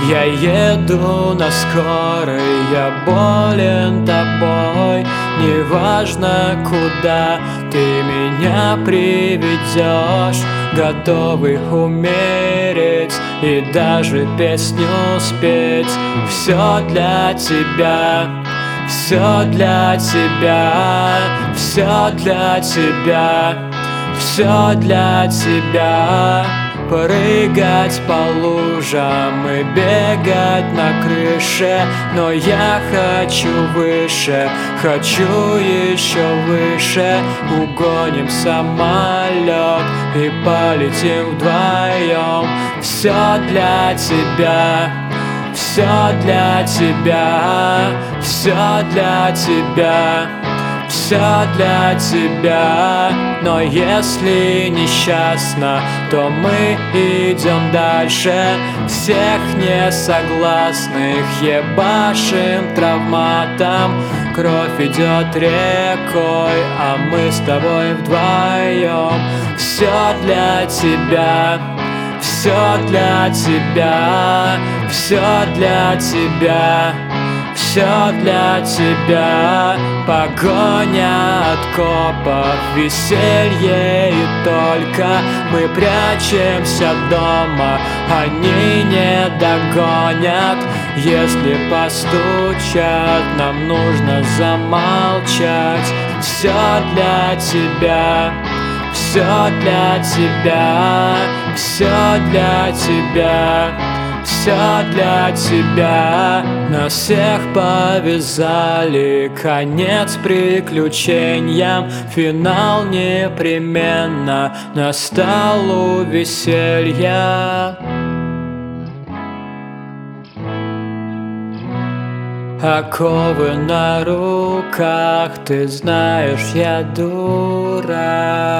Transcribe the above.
Я еду на скорой, я болен тобой. Неважно, куда ты меня приведешь, готовый умереть и даже песню спеть. Все для тебя, все для тебя, все для тебя, все для тебя. Прыгать по лужам и бегать на крыше, но я хочу выше, хочу еще выше. Угоним самолет и полетим вдвоем. Все для тебя, все для тебя, все для тебя, все для тебя. Но если несчастно, то мы идем дальше. Всех несогласных ебашим травматом. Кровь идет рекой, а мы с тобой вдвоем. Все для тебя, все для тебя, все для тебя, все для тебя. Погоня от копов, веселье и только. Мы прячемся дома, они не догонят. Если постучат, нам нужно замолчать. Все для тебя, все для тебя, все для тебя, все для тебя. Нас всех повязали, конец приключениям. Финал непременно настал у веселья. Оковы на руках, ты знаешь, я дура.